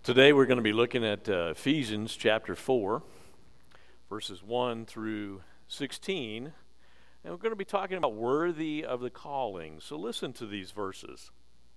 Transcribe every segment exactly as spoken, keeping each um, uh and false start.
Today we're going to be looking at uh, Ephesians chapter four, verses one through sixteen, and we're going to be talking about worthy of the calling. So listen to these verses.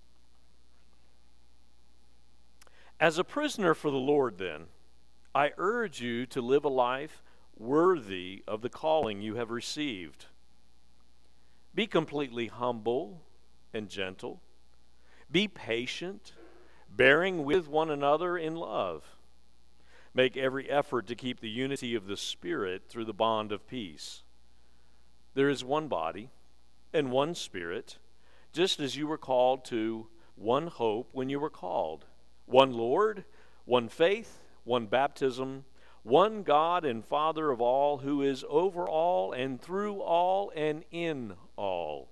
As a prisoner for the Lord, then, I urge you to live a life worthy of the calling you have received. Be completely humble and gentle. Be patient, bearing with one another in love. Make every effort to keep the unity of the Spirit through the bond of peace. There is one body and one Spirit, just as you were called to one hope when you were called, one Lord, one faith, one baptism, one God and Father of all, who is over all and through all and in all.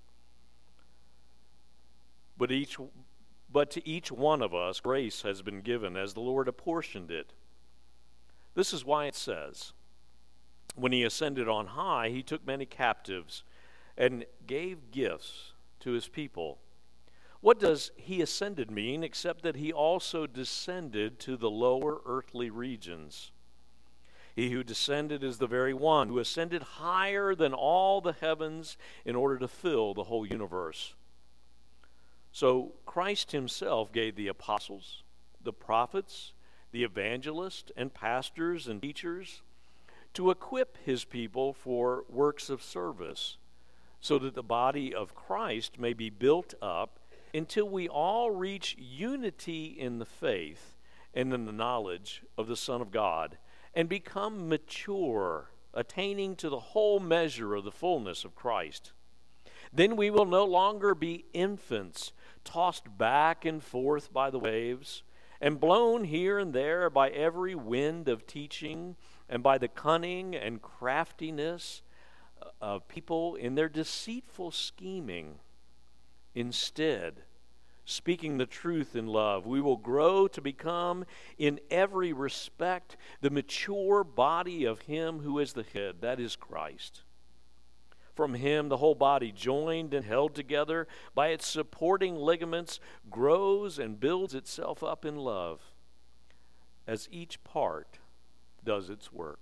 But each But to each one of us, grace has been given as the Lord apportioned it. This is why it says, when he ascended on high, he took many captives and gave gifts to his people. What does he ascended mean except that he also descended to the lower earthly regions? He who descended is the very one who ascended higher than all the heavens in order to fill the whole universe. So Christ himself gave the apostles, the prophets, the evangelists, and pastors and teachers to equip his people for works of service, so that the body of Christ may be built up until we all reach unity in the faith and in the knowledge of the Son of God, and become mature, attaining to the whole measure of the fullness of Christ. Then we will no longer be infants, tossed back and forth by the waves, and blown here and there by every wind of teaching, and by the cunning and craftiness of people in their deceitful scheming. Instead, speaking the truth in love, we will grow to become, in every respect, the mature body of him who is the head, that is Christ. From him, the whole body, joined and held together by its supporting ligaments, grows and builds itself up in love, as each part does its work.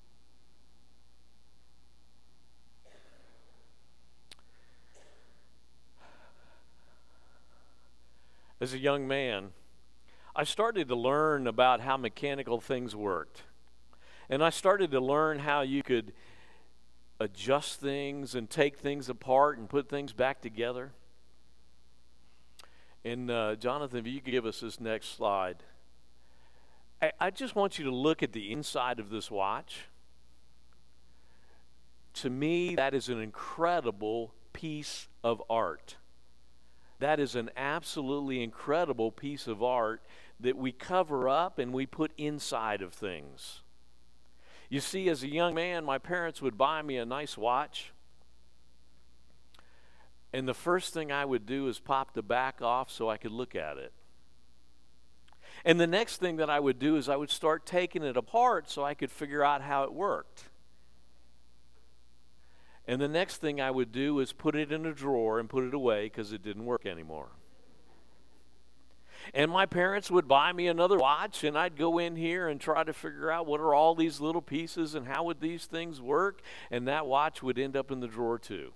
As a young man, I started to learn about how mechanical things worked. And I started to learn how you could adjust things and take things apart and put things back together. And uh, Jonathan, if you could give us this next slide. I, I just want you to look at the inside of this watch. To me, that is an incredible piece of art. That is an absolutely incredible piece of art that we cover up and we put inside of things. You see, as a young man, my parents would buy me a nice watch. And the first thing I would do is pop the back off so I could look at it. And the next thing that I would do is I would start taking it apart so I could figure out how it worked. And the next thing I would do is put it in a drawer and put it away because it didn't work anymore. And my parents would buy me another watch, and I'd go in here and try to figure out what are all these little pieces and how would these things work, and that watch would end up in the drawer too.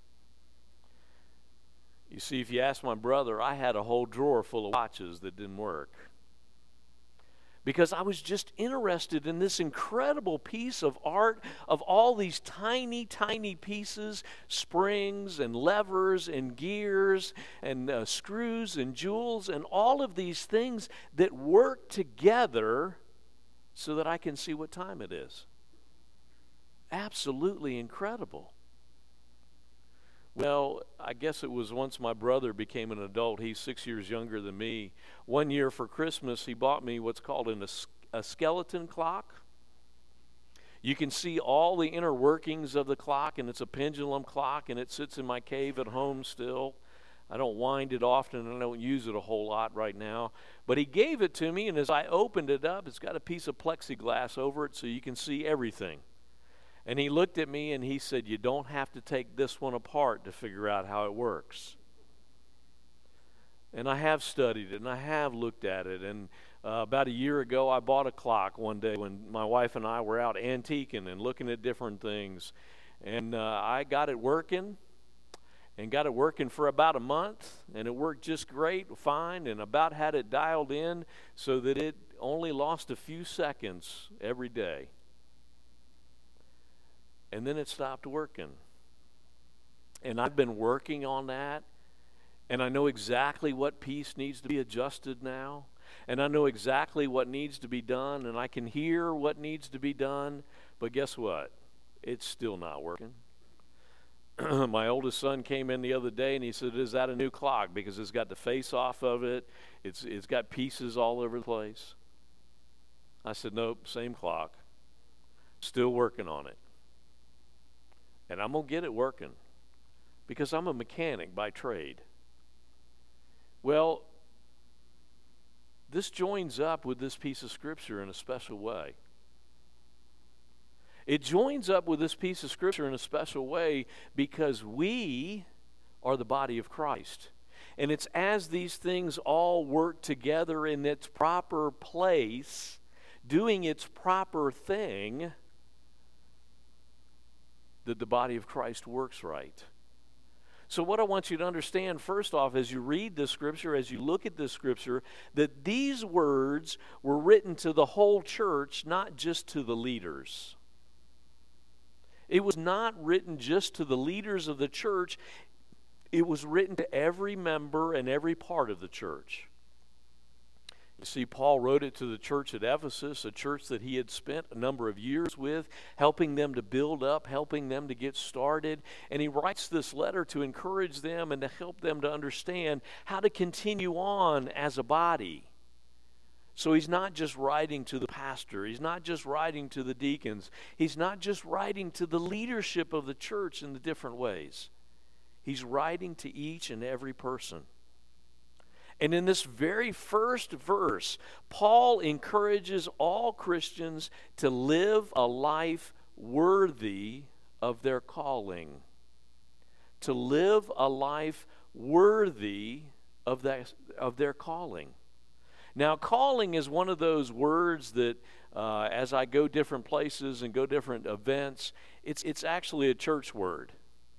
You see, if you ask my brother, I had a whole drawer full of watches that didn't work. Because I was just interested in this incredible piece of art of all these tiny, tiny pieces, springs and levers and gears and uh, screws and jewels and all of these things that work together so that I can see what time it is. Absolutely incredible. Well, I guess it was once my brother became an adult. He's six years younger than me. One year for Christmas, he bought me what's called an, a skeleton clock. You can see all the inner workings of the clock, and it's a pendulum clock, and it sits in my cave at home still. I don't wind it often, and I don't use it a whole lot right now. But he gave it to me, and as I opened it up, it's got a piece of plexiglass over it so you can see everything. And he looked at me and he said, "You don't have to take this one apart to figure out how it works." And I have studied it, and I have looked at it. And uh, about a year ago, I bought a clock one day when my wife and I were out antiquing and looking at different things. And uh, I got it working, and got it working for about a month, and it worked just great, fine, and about had it dialed in so that it only lost a few seconds every day. And then it stopped working. And I've been working on that, and I know exactly what piece needs to be adjusted now, and I know exactly what needs to be done, and I can hear what needs to be done, but guess what? It's still not working. My oldest son came in the other day and he said, "Is that a new clock?" Because it's got the face off of it. It's it's got pieces all over the place. I said, "Nope, same clock. Still working on it. And I'm going to get it working because I'm a mechanic by trade." Well, this joins up with this piece of Scripture in a special way. It joins up with this piece of Scripture in a special way because we are the body of Christ. And it's as these things all work together in its proper place, doing its proper thing, that the body of Christ works right. So what I want you to understand, first off, as you read this Scripture, as you look at this Scripture, that these words were written to the whole church, not just to the leaders. It was not written just to the leaders of the church. It was written to every member and every part of the church. You see, Paul wrote it to the church at Ephesus, a church that he had spent a number of years with, helping them to build up, helping them to get started. And he writes this letter to encourage them and to help them to understand how to continue on as a body. So he's not just writing to the pastor. He's not just writing to the deacons. He's not just writing to the leadership of the church in the different ways. He's writing to each and every person. And in this very first verse, Paul encourages all Christians to live a life worthy of their calling. To live a life worthy of that, of their calling. Now, calling is one of those words that, uh, as I go different places and go different events, it's it's actually a church word.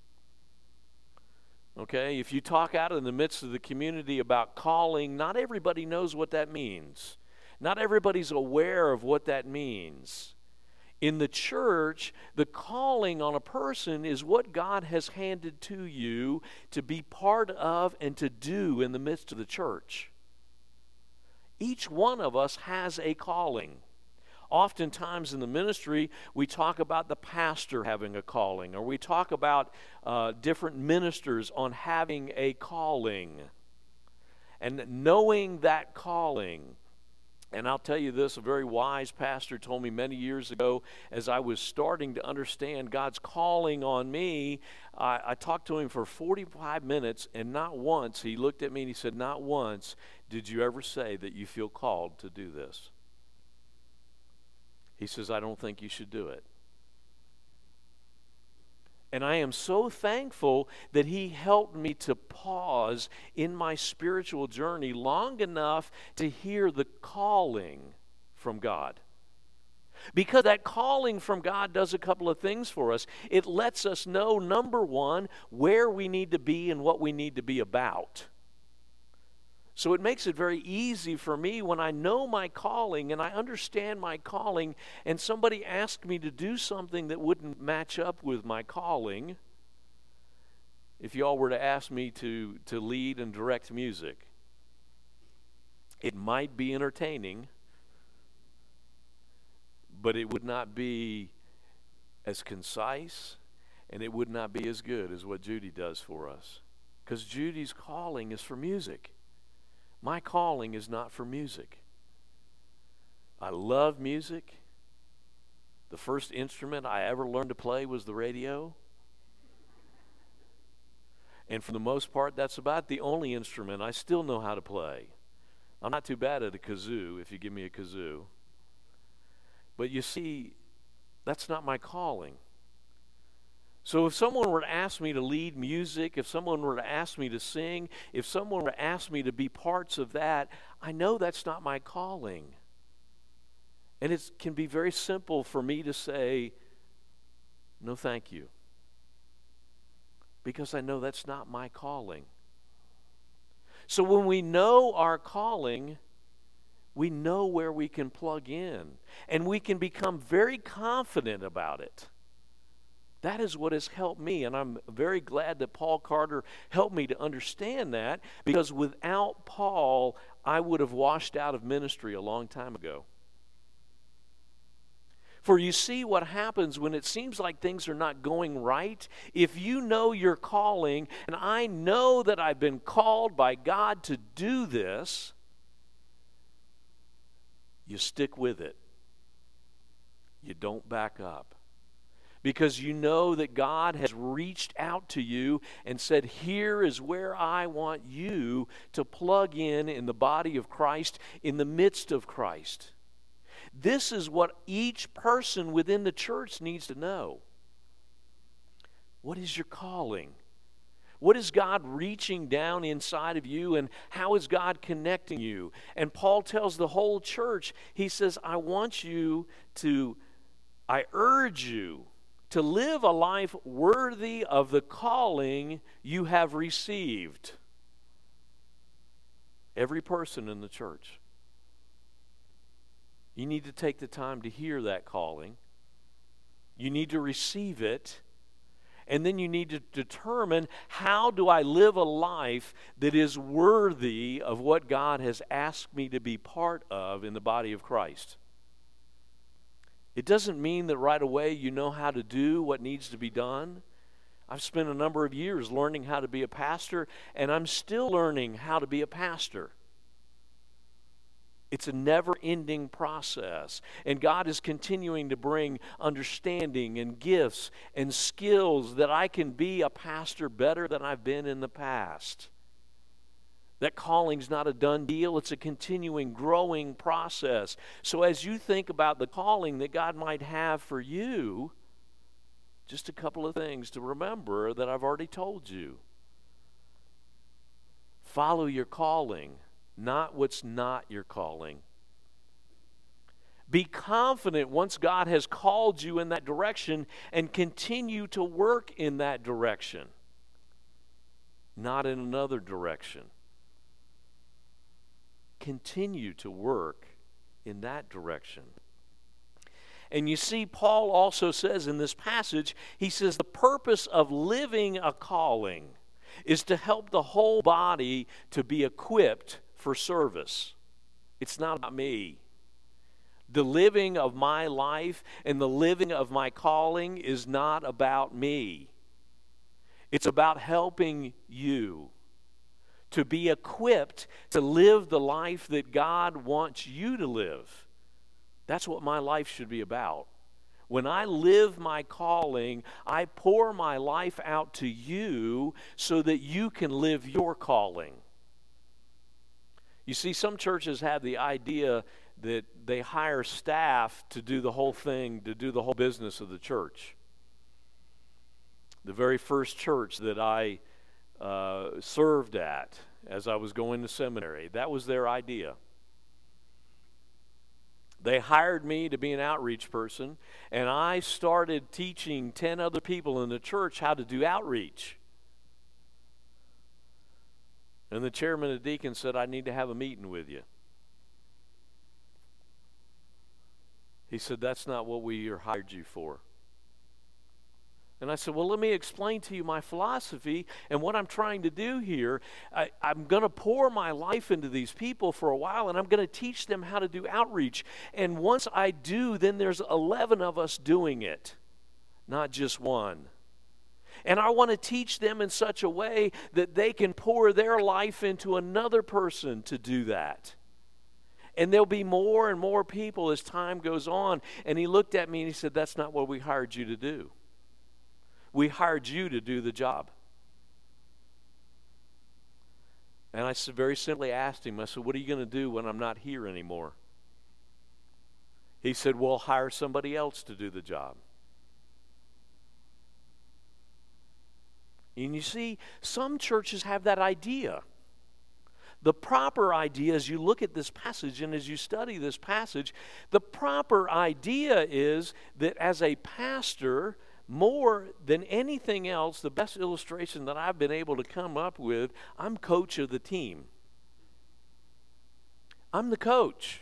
Okay, if you talk out in the midst of the community about calling, not everybody knows what that means. Not everybody's aware of what that means. In the church, the calling on a person is what God has handed to you to be part of and to do in the midst of the church. Each one of us has a calling. Oftentimes in the ministry, we talk about the pastor having a calling, or we talk about uh, different ministers on having a calling. And knowing that calling. And I'll tell you this, a very wise pastor told me many years ago, as I was starting to understand God's calling on me, I, I talked to him for forty-five minutes, and not once, he looked at me and he said, "Not once did you ever say that you feel called to do this." He says, "I don't think you should do it." And I am so thankful that he helped me to pause in my spiritual journey long enough to hear the calling from God. Because that calling from God does a couple of things for us. It lets us know, number one, where we need to be and what we need to be about. So it makes it very easy for me when I know my calling and I understand my calling and somebody asks me to do something that wouldn't match up with my calling. If y'all were to ask me to, to lead and direct music, it might be entertaining, but it would not be as concise and it would not be as good as what Judy does for us. Because Judy's calling is for music. My calling is not for music. I love music. The first instrument I ever learned to play was the radio. And for the most part, that's about the only instrument I still know how to play. I'm not too bad at a kazoo, if you give me a kazoo. But you see, that's not my calling. So if someone were to ask me to lead music, if someone were to ask me to sing, if someone were to ask me to be parts of that, I know that's not my calling. And it can be very simple for me to say, no, thank you. Because I know that's not my calling. So when we know our calling, we know where we can plug in. And we can become very confident about it. That is what has helped me, and I'm very glad that Paul Carter helped me to understand that, because without Paul, I would have washed out of ministry a long time ago. For you see what happens when it seems like things are not going right. If you know your calling, and I know that I've been called by God to do this, you stick with it. You don't back up. Because you know that God has reached out to you and said, here is where I want you to plug in in the body of Christ, in the midst of Christ. This is what each person within the church needs to know. What is your calling? What is God reaching down inside of you, and how is God connecting you? And Paul tells the whole church, he says, I want you to, I urge you to live a life worthy of the calling you have received. Every person in the church. You need to take the time to hear that calling. You need to receive it. And then you need to determine, how do I live a life that is worthy of what God has asked me to be part of in the body of Christ? It doesn't mean that right away you know how to do what needs to be done. I've spent a number of years learning how to be a pastor, and I'm still learning how to be a pastor. It's a never-ending process, and God is continuing to bring understanding and gifts and skills that I can be a pastor better than I've been in the past. That calling's not a done deal. It's a continuing, growing process. So as you think about the calling that God might have for you, just a couple of things to remember that I've already told you. Follow your calling, not what's not your calling. Be confident once God has called you in that direction, and continue to work in that direction, not in another direction. Continue to work in that direction. And you see, Paul also says in this passage, he says the purpose of living a calling is to help the whole body to be equipped for service. It's not about me. The living of my life and the living of my calling is not about me. It's about helping you to be equipped to live the life that God wants you to live. That's what my life should be about. When I live my calling, I pour my life out to you so that you can live your calling. You see, some churches have the idea that they hire staff to do the whole thing, to do the whole business of the church. The very first church that I uh, served at as I was going to seminary, that was their idea. They hired me to be an outreach person, and I started teaching ten other people in the church how to do outreach. And the chairman of deacons said, I need to have a meeting with you. He said, that's not what we hired you for. And I said, well, let me explain to you my philosophy and what I'm trying to do here. I, I'm going to pour my life into these people for a while, and I'm going to teach them how to do outreach. And once I do, then there's eleven of us doing it, not just one. And I want to teach them in such a way that they can pour their life into another person to do that. And there'll be more and more people as time goes on. And he looked at me and he said, that's not what we hired you to do. We hired you to do the job. And I very simply asked him, I said, what are you going to do when I'm not here anymore? He said, well, hire somebody else to do the job. And you see, some churches have that idea. The proper idea, as you look at this passage and as you study this passage, the proper idea is that as a pastor, more than anything else, the best illustration that I've been able to come up with, I'm coach of the team. I'm the coach.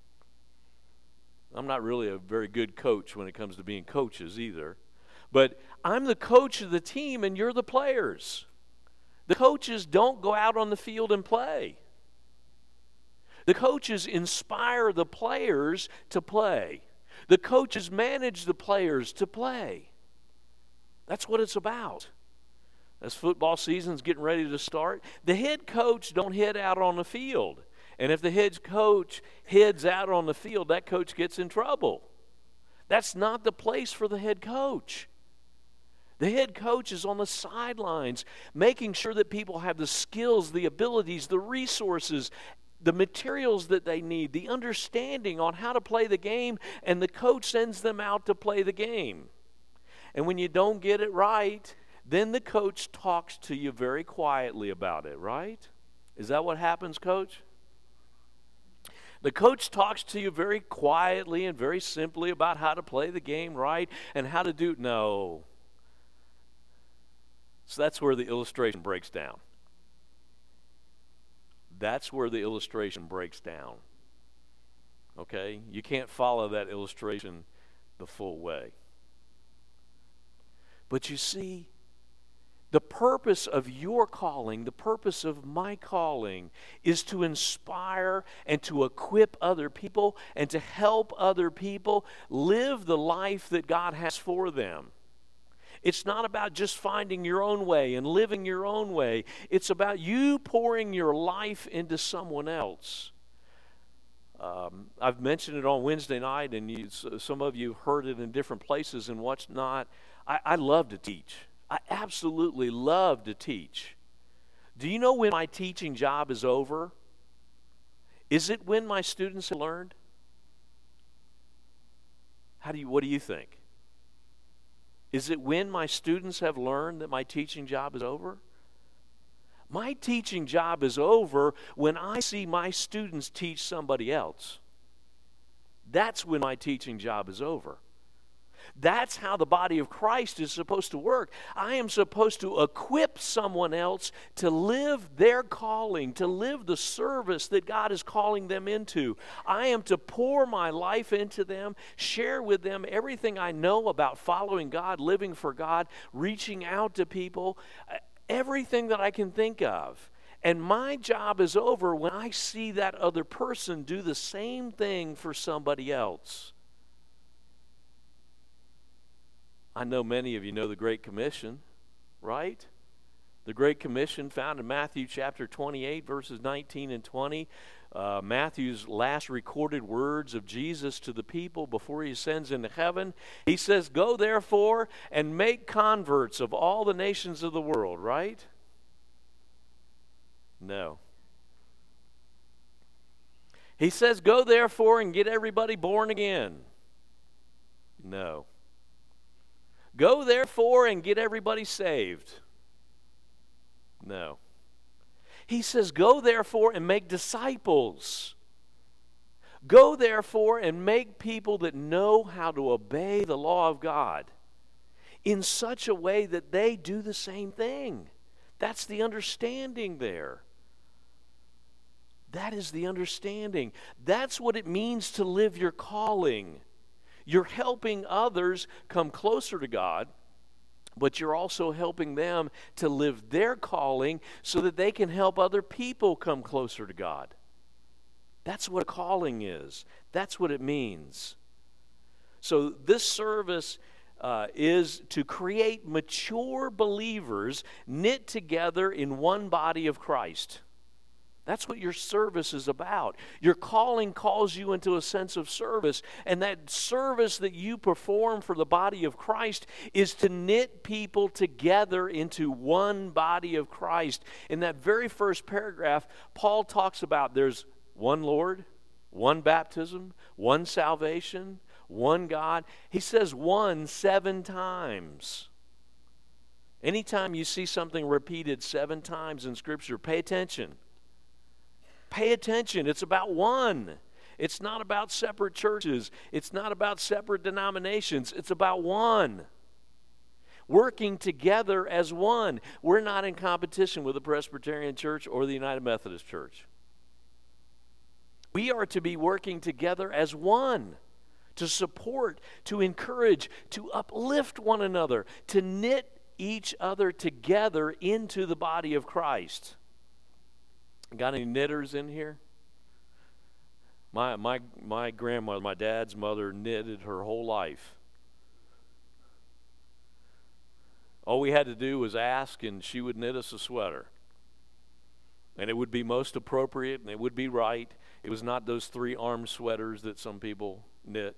I'm not really a very good coach when it comes to being coaches either. But I'm the coach of the team and you're the players. The coaches don't go out on the field and play. The coaches inspire the players to play. The coaches manage the players to play. That's what it's about. As football season's getting ready to start, the head coach don't head out on the field. And if the head coach heads out on the field, that coach gets in trouble. That's not the place for the head coach. The head coach is on the sidelines, making sure that people have the skills, the abilities, the resources, the materials that they need, the understanding on how to play the game, and the coach sends them out to play the game. And when you don't get it right, then the coach talks to you very quietly about it, right? Is that what happens, coach? The coach talks to you very quietly and very simply about how to play the game right and how to do... No. So that's where the illustration breaks down. That's where the illustration breaks down. Okay? You can't follow that illustration the full way. But you see, the purpose of your calling, the purpose of my calling, is to inspire and to equip other people and to help other people live the life that God has for them. It's not about just finding your own way and living your own way. It's about you pouring your life into someone else. Um, I've mentioned it on Wednesday night, and you, some of you heard it in different places and whatnot. I, I love to teach. I absolutely love to teach. Do you know when my teaching job is over? Is it when my students have learned? How do you, what do you think? Is it when my students have learned that my teaching job is over? My teaching job is over when I see my students teach somebody else. That's when my teaching job is over. That's how the body of Christ is supposed to work. I am supposed to equip someone else to live their calling, to live the service that God is calling them into. I am to pour my life into them, share with them everything I know about following God, living for God, reaching out to people, everything that I can think of. And my job is over when I see that other person do the same thing for somebody else. I know many of you know the Great Commission, right? The Great Commission found in Matthew chapter twenty-eight, verses nineteen and twenty. Uh, Matthew's last recorded words of Jesus to the people before he ascends into heaven. He says, "Go therefore and make converts of all the nations of the world," right? No. He says, "Go therefore and get everybody born again." No. "Go therefore and get everybody saved." No. He says, "Go therefore and make disciples." Go therefore and make people that know how to obey the law of God in such a way that they do the same thing. That's the understanding there. That is the understanding. That's what it means to live your calling. You're helping others come closer to God, but you're also helping them to live their calling so that they can help other people come closer to God. That's what a calling is. That's what it means. So this service uh, is to create mature believers knit together in one body of Christ. That's what your service is about. Your calling calls you into a sense of service, and that service that you perform for the body of Christ is to knit people together into one body of Christ. In that very first paragraph, Paul talks about there's one Lord, one baptism, one salvation, one God. He says one seven times. Anytime you see something repeated seven times in Scripture, pay attention. Pay attention. It's about one. It's not about separate churches. It's not about separate denominations. It's about one. Working together as one. We're not in competition with the Presbyterian Church or the United Methodist Church. We are to be working together as one, to support, to encourage, to uplift one another, to knit each other together into the body of Christ. Got any knitters in here? My my my grandmother, my dad's mother, knitted her whole life. All we had to do was ask, and she would knit us a sweater. And it would be most appropriate, and it would be right. It was not those three-arm sweaters that some people knit.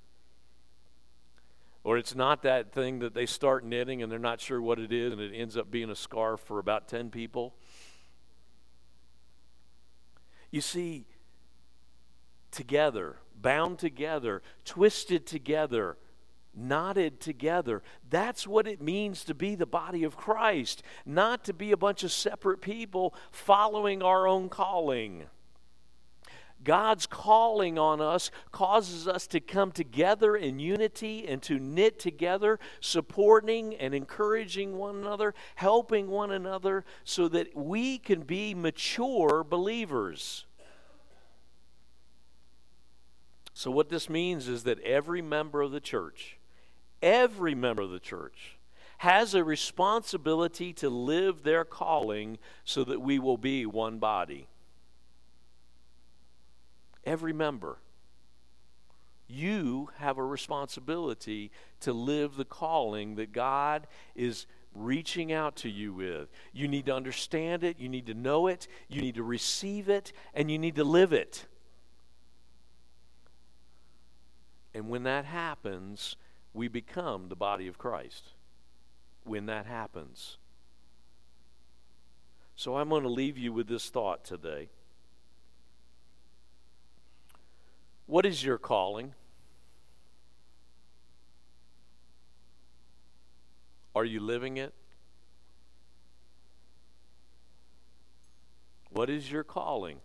Or it's not that thing that they start knitting and they're not sure what it is, and it ends up being a scarf for about ten people. You see, together, bound together, twisted together, knotted together. That's what it means to be the body of Christ, not to be a bunch of separate people following our own calling. God's calling on us causes us to come together in unity and to knit together, supporting and encouraging one another, helping one another so that we can be mature believers. So what this means is that every member of the church, every member of the church has a responsibility to live their calling so that we will be one body. Every member. You have a responsibility to live the calling that God is reaching out to you with. You need to understand it, you need to know it, you need to receive it, and you need to live it. And when that happens, we become the body of Christ. When that happens. So I'm going to leave you with this thought today. What is your calling? Are you living it? What is your calling?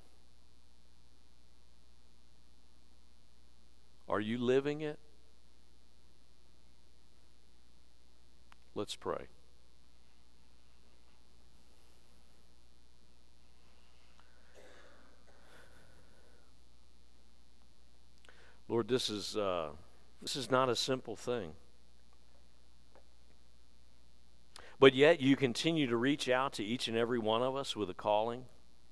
Are you living it? Let's pray. Lord, this is uh, this is not a simple thing. But yet you continue to reach out to each and every one of us with a calling.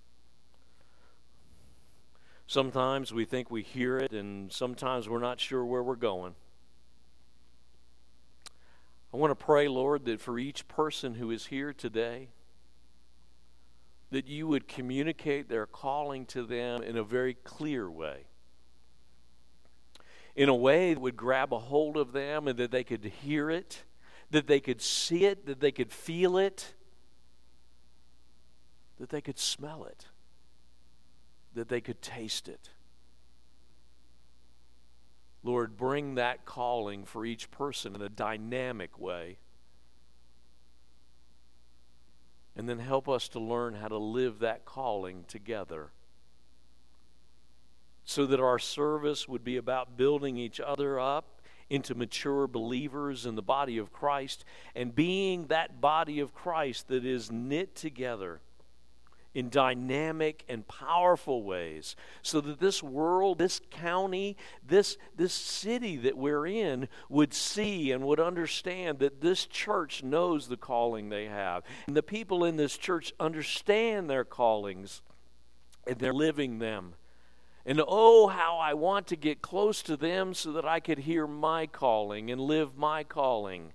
Sometimes we think we hear it, and sometimes we're not sure where we're going. I want to pray, Lord, that for each person who is here today, that you would communicate their calling to them in a very clear way. In a way that would grab a hold of them and that they could hear it, that they could see it, that they could feel it, that they could smell it, that they could taste it. Lord, bring that calling for each person in a dynamic way. And then help us to learn how to live that calling together, so that our service would be about building each other up into mature believers in the body of Christ, and being that body of Christ that is knit together in dynamic and powerful ways, so that this world, this county, this, this city that we're in would see and would understand that this church knows the calling they have. And the people in this church understand their callings, and they're living them. And oh, how I want to get close to them so that I could hear my calling and live my calling.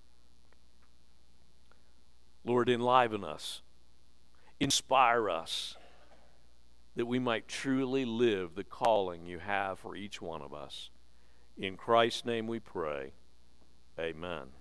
Lord, enliven us. Inspire us that we might truly live the calling you have for each one of us. In Christ's name we pray. Amen.